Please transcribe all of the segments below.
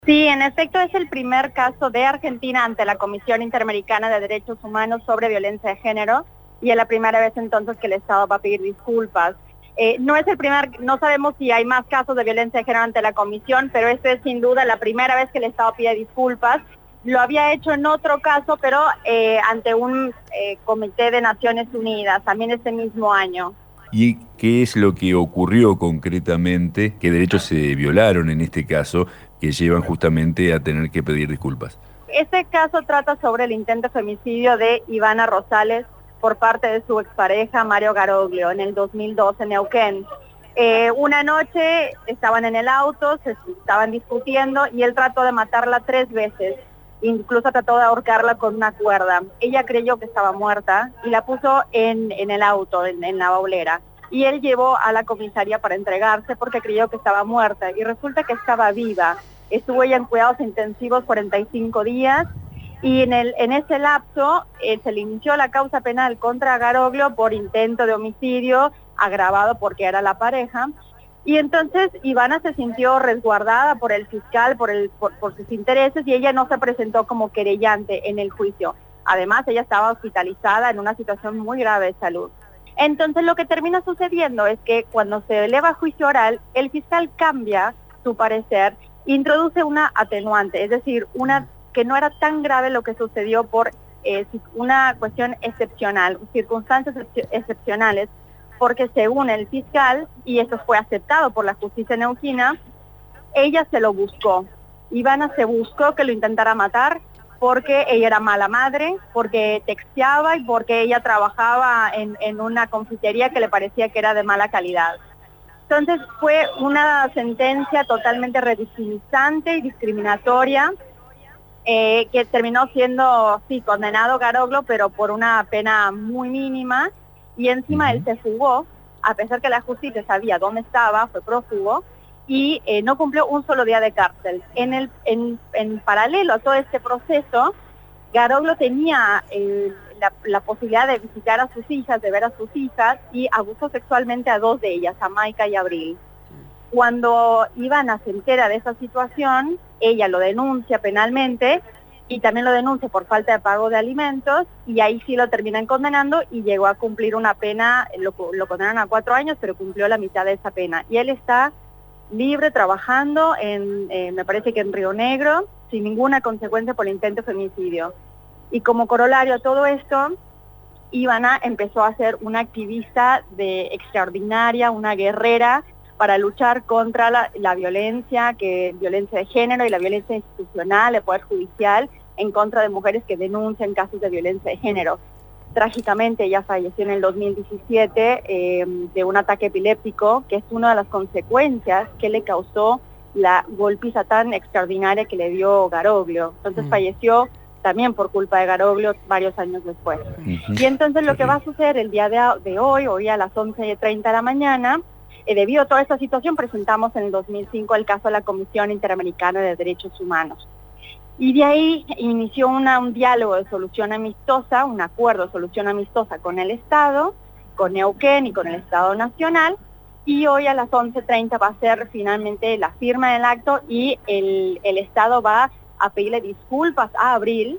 Sí, en efecto es el primer caso de Argentina ante la Comisión Interamericana de Derechos Humanos sobre Violencia de Género y es la primera vez entonces que el Estado va a pedir disculpas. No sabemos si hay más casos de violencia de género ante la Comisión, pero esta es sin duda la primera vez que el Estado pide disculpas. Lo había hecho en otro caso, pero ante un comité de Naciones Unidas, también este mismo año. ¿Y qué es lo que ocurrió concretamente? ¿Qué derechos se violaron en este caso que llevan justamente a tener que pedir disculpas? Este caso trata sobre el intento de femicidio de Ivana Rosales por parte de su expareja Mario Garoglio en el 2012 en Neuquén. Una noche estaban en el auto, se estaban discutiendo y él trató de matarla 3 veces. Incluso trató de ahorcarla con una cuerda. Ella creyó que estaba muerta y la puso en el auto, en la baulera. Y él llevó a la comisaría para entregarse porque creyó que estaba muerta y resulta que estaba viva. Estuvo ella en cuidados intensivos 45 días y en ese lapso se le inició la causa penal contra Garoglio por intento de homicidio agravado porque era la pareja. Y entonces Ivana se sintió resguardada por el fiscal, por sus intereses, y ella no se presentó como querellante en el juicio. Además, ella estaba hospitalizada en una situación muy grave de salud. Entonces, lo que termina sucediendo es que cuando se eleva juicio oral, el fiscal cambia su parecer, introduce una atenuante, es decir, que no era tan grave lo que sucedió por una cuestión excepcional, circunstancias excepcionales, porque según el fiscal, y eso fue aceptado por la justicia neuquina, ella se lo buscó. Ivana se buscó que lo intentara matar porque ella era mala madre, porque texteaba y porque ella trabajaba en una confitería que le parecía que era de mala calidad. Entonces fue una sentencia totalmente revictimizante y discriminatoria, que terminó siendo, sí, condenado Garoglio, pero por una pena muy mínima. Y encima él se fugó, a pesar que la justicia sabía dónde estaba, fue prófugo, y no cumplió un solo día de cárcel. En paralelo a todo este proceso, Garoglio tenía la posibilidad de visitar a sus hijas, de ver a sus hijas, y abusó sexualmente a 2 de ellas, a Maika y Abril. Cuando Ivana se entera de esa situación, ella lo denuncia penalmente, y también lo denuncia por falta de pago de alimentos, y ahí sí lo terminan condenando y llegó a cumplir una pena, lo condenaron a 4 años, pero cumplió la mitad de esa pena. Y él está libre trabajando me parece que en Río Negro, sin ninguna consecuencia por el intento de femicidio. Y como corolario a todo esto, Ivana empezó a ser una activista extraordinaria, una guerrera para luchar contra la violencia de género y la violencia institucional, el poder judicial, en contra de mujeres que denuncian casos de violencia de género. Trágicamente ella falleció en el 2017 de un ataque epiléptico, que es una de las consecuencias que le causó la golpiza tan extraordinaria que le dio Garoglio. Entonces falleció también por culpa de Garoglio varios años después. Y entonces lo que va a suceder el día de hoy a las 11:30 de la mañana, debido a toda esta situación, presentamos en el 2005 el caso de la Comisión Interamericana de Derechos Humanos. Y de ahí inició un diálogo de solución amistosa, un acuerdo de solución amistosa con el Estado, con Neuquén y con el Estado Nacional, y hoy a las 11:30 va a ser finalmente la firma del acto y el Estado va a pedirle disculpas a Abril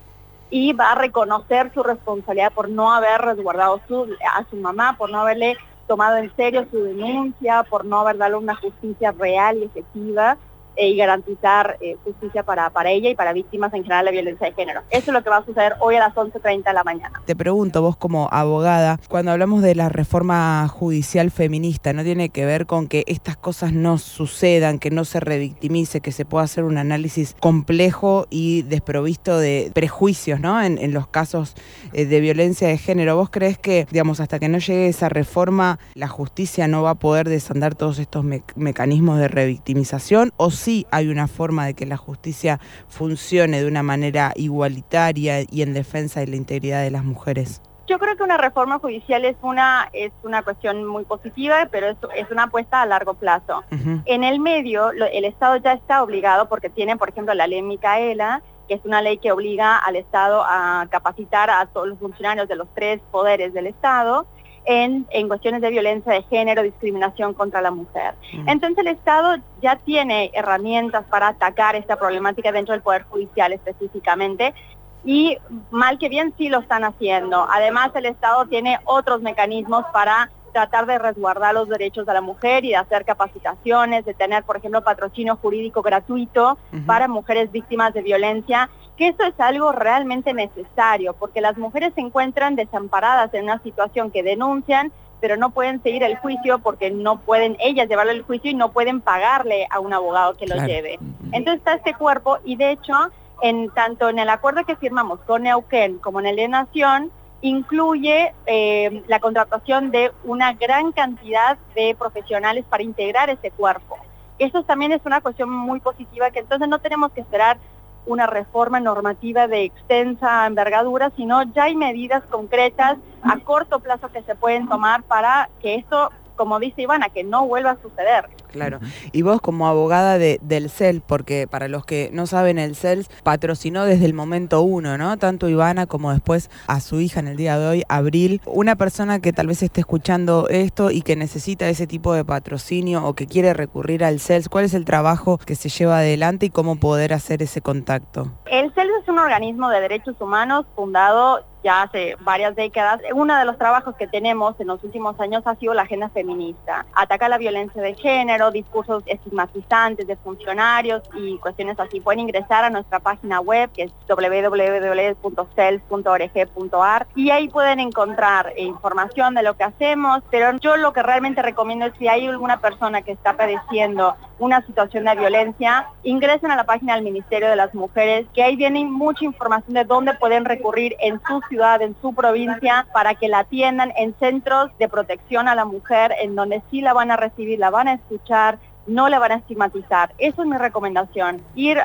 y va a reconocer su responsabilidad por no haber resguardado a su mamá, por no haberle tomado en serio su denuncia, por no haber dado una justicia real y efectiva y garantizar justicia para ella y para víctimas en general de violencia de género. Eso es lo que va a suceder hoy a las 11:30 de la mañana. Te pregunto, vos como abogada, cuando hablamos de la reforma judicial feminista, ¿no tiene que ver con que estas cosas no sucedan, que no se revictimice, que se pueda hacer un análisis complejo y desprovisto de prejuicios, ¿no? En los casos de violencia de género? ¿Vos creés que, digamos, hasta que no llegue esa reforma, la justicia no va a poder desandar todos estos mecanismos de revictimización? ¿O sí hay una forma de que la justicia funcione de una manera igualitaria y en defensa de la integridad de las mujeres? Yo creo que una reforma judicial es una cuestión muy positiva, pero es una apuesta a largo plazo. En el medio, el Estado ya está obligado, porque tiene, por ejemplo, la ley Micaela, que es una ley que obliga al Estado a capacitar a todos los funcionarios de los 3 poderes del Estado. en cuestiones de violencia de género, discriminación contra la mujer. Entonces el Estado ya tiene herramientas para atacar esta problemática dentro del Poder Judicial específicamente, y mal que bien sí lo están haciendo. Además, el Estado tiene otros mecanismos para tratar de resguardar los derechos de la mujer y de hacer capacitaciones, de tener, por ejemplo, patrocinio jurídico gratuito para mujeres víctimas de violencia, que eso es algo realmente necesario, porque las mujeres se encuentran desamparadas en una situación que denuncian, pero no pueden seguir el juicio porque no pueden ellas llevarlo al juicio y no pueden pagarle a un abogado que lo lleve. Entonces está este cuerpo, y de hecho, tanto en el acuerdo que firmamos con Neuquén como en el de Nación, incluye la contratación de una gran cantidad de profesionales para integrar ese cuerpo. Eso también es una cuestión muy positiva, que entonces no tenemos que esperar una reforma normativa de extensa envergadura, sino ya hay medidas concretas a corto plazo que se pueden tomar para que esto, como dice Ivana, que no vuelva a suceder. Claro. Y vos como abogada del CEL, porque para los que no saben, el CEL patrocinó desde el momento uno, ¿no? Tanto Ivana como después a su hija en el día de hoy, Abril. Una persona que tal vez esté escuchando esto y que necesita ese tipo de patrocinio o que quiere recurrir al CEL, ¿cuál es el trabajo que se lleva adelante y cómo poder hacer ese contacto? El CEL es un organismo de derechos humanos fundado ya hace varias décadas. Uno de los trabajos que tenemos en los últimos años ha sido la agenda feminista. Atacar la violencia de género, discursos estigmatizantes de funcionarios y cuestiones así. Pueden ingresar a nuestra página web, que es www.cel.org.ar, y ahí pueden encontrar información de lo que hacemos, pero yo lo que realmente recomiendo es, si hay alguna persona que está padeciendo una situación de violencia, ingresen a la página del Ministerio de las Mujeres, que ahí viene mucha información de dónde pueden recurrir en su ciudad, en su provincia, para que la atiendan en centros de protección a la mujer, en donde sí la van a recibir, la van a escuchar, no la van a estigmatizar. Eso es mi recomendación, ir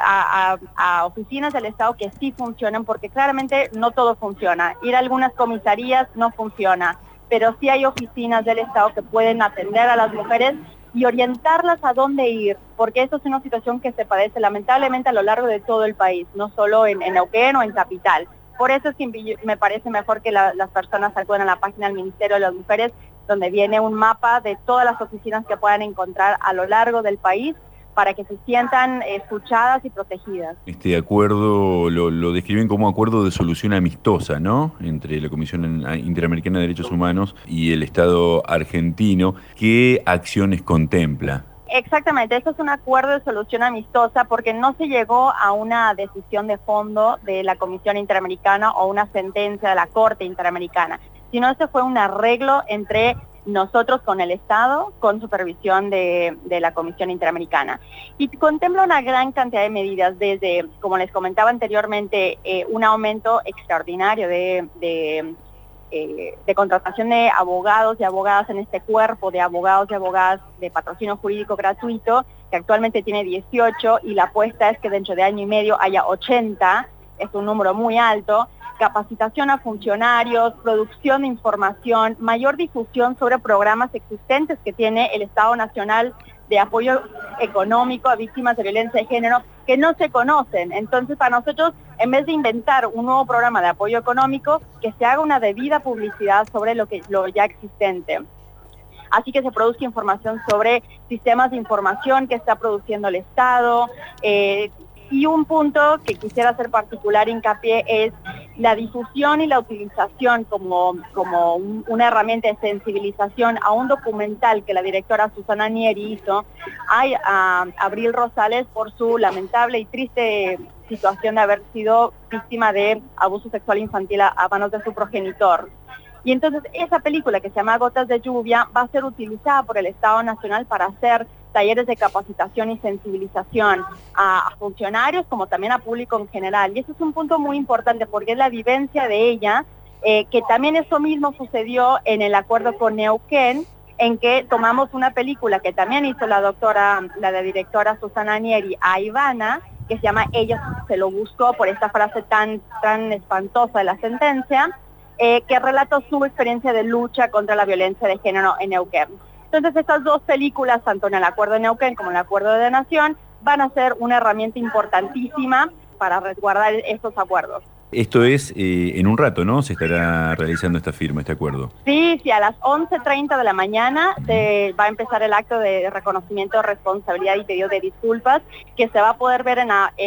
a oficinas del Estado que sí funcionan, porque claramente no todo funciona. Ir a algunas comisarías no funciona, pero sí hay oficinas del Estado que pueden atender a las mujeres y orientarlas a dónde ir, porque eso es una situación que se padece lamentablemente a lo largo de todo el país, no solo en Neuquén o en Capital. Por eso es que me parece mejor que las personas acuden a la página del Ministerio de las Mujeres, donde viene un mapa de todas las oficinas que puedan encontrar a lo largo del país, para que se sientan escuchadas y protegidas. Este acuerdo lo describen como acuerdo de solución amistosa, ¿no?, entre la Comisión Interamericana de Derechos Humanos y el Estado argentino. ¿Qué acciones contempla? Exactamente, esto es un acuerdo de solución amistosa porque no se llegó a una decisión de fondo de la Comisión Interamericana o una sentencia de la Corte Interamericana, sino este fue un arreglo entre nosotros con el Estado, con supervisión de la Comisión Interamericana. Y contempla una gran cantidad de medidas, desde, como les comentaba anteriormente, un aumento extraordinario de contratación de abogados y abogadas en este cuerpo de abogados y abogadas de patrocinio jurídico gratuito, que actualmente tiene 18, y la apuesta es que dentro de año y medio haya 80, es un número muy alto. Capacitación a funcionarios, producción de información, mayor difusión sobre programas existentes que tiene el Estado Nacional de apoyo económico a víctimas de violencia de género, que no se conocen. Entonces, para nosotros, en vez de inventar un nuevo programa de apoyo económico, que se haga una debida publicidad sobre lo ya existente. Así que se produzca información sobre sistemas de información que está produciendo el Estado. Y un punto que quisiera hacer particular hincapié es la difusión y la utilización como una herramienta de sensibilización a un documental que la directora Susana Nieri hizo a Abril Rosales por su lamentable y triste situación de haber sido víctima de abuso sexual infantil a manos de su progenitor. Y entonces esa película, que se llama Gotas de Lluvia, va a ser utilizada por el Estado Nacional para hacer talleres de capacitación y sensibilización a funcionarios como también a público en general. Y eso es un punto muy importante porque es la vivencia de ella, que también eso mismo sucedió en el acuerdo con Neuquén, en que tomamos una película que también hizo la directora Susana Nieri a Ivana, que se llama Ella se lo buscó, por esta frase tan espantosa de la sentencia, que relató su experiencia de lucha contra la violencia de género en Neuquén. Entonces estas dos películas, tanto en el Acuerdo de Neuquén como en el Acuerdo de Nación, van a ser una herramienta importantísima para resguardar estos acuerdos. Esto es en un rato, ¿no? Se estará realizando esta firma, este acuerdo. Sí, a las 11:30 de la mañana se va a empezar el acto de reconocimiento de responsabilidad y pedido de disculpas, que se va a poder ver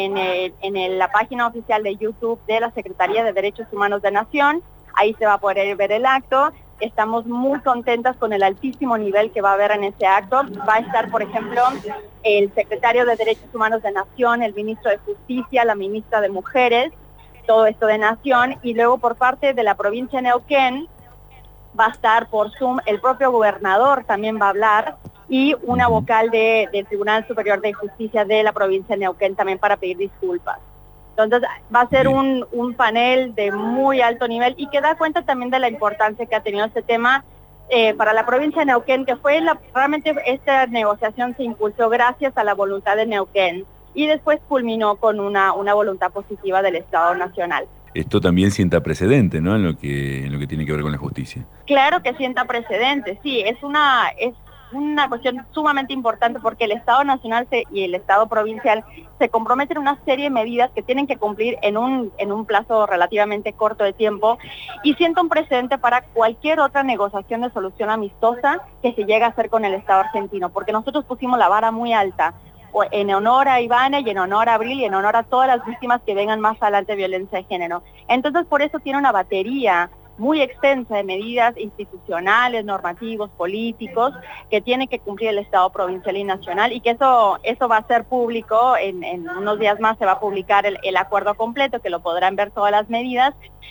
en la página oficial de YouTube de la Secretaría de Derechos Humanos de Nación. Ahí se va a poder ver el acto. Estamos muy contentas con el altísimo nivel que va a haber en ese acto. Va a estar, por ejemplo, el secretario de Derechos Humanos de Nación, el ministro de Justicia, la ministra de Mujeres, todo esto de Nación, y luego por parte de la provincia de Neuquén va a estar por Zoom el propio gobernador, también va a hablar, y una vocal del Tribunal Superior de Justicia de la provincia de Neuquén también para pedir disculpas. Entonces va a ser un panel de muy alto nivel y que da cuenta también de la importancia que ha tenido este tema para la provincia de Neuquén, que fue realmente esta negociación se impulsó gracias a la voluntad de Neuquén y después culminó con una voluntad positiva del Estado Nacional. Esto también sienta precedente, ¿no? En lo que tiene que ver con la justicia. Claro que sienta precedente, sí, es una cuestión sumamente importante porque el Estado Nacional y el Estado Provincial se comprometen a una serie de medidas que tienen que cumplir en un plazo relativamente corto de tiempo y sienta un precedente para cualquier otra negociación de solución amistosa que se llegue a hacer con el Estado argentino, porque nosotros pusimos la vara muy alta en honor a Ivana y en honor a Abril y en honor a todas las víctimas que vengan más adelante de violencia de género. Entonces por eso tiene una batería muy extensa de medidas institucionales, normativos, políticos, que tiene que cumplir el Estado provincial y nacional, y que eso va a ser público, en unos días más se va a publicar el acuerdo completo, que lo podrán ver todas las medidas,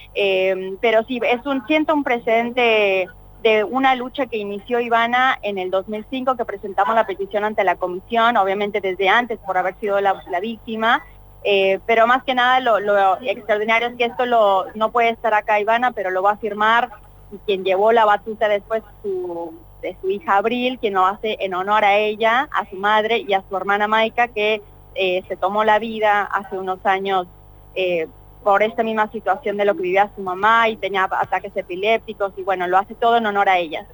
pero sí, siento un precedente de una lucha que inició Ivana en el 2005, que presentamos la petición ante la comisión, obviamente desde antes por haber sido la víctima, pero más que nada lo extraordinario es que esto no puede estar acá Ivana, pero lo va a firmar quien llevó la batuta después de su hija Abril, quien lo hace en honor a ella, a su madre y a su hermana Maika, que se tomó la vida hace unos años por esta misma situación de lo que vivía su mamá y tenía ataques epilépticos, y bueno, lo hace todo en honor a ella.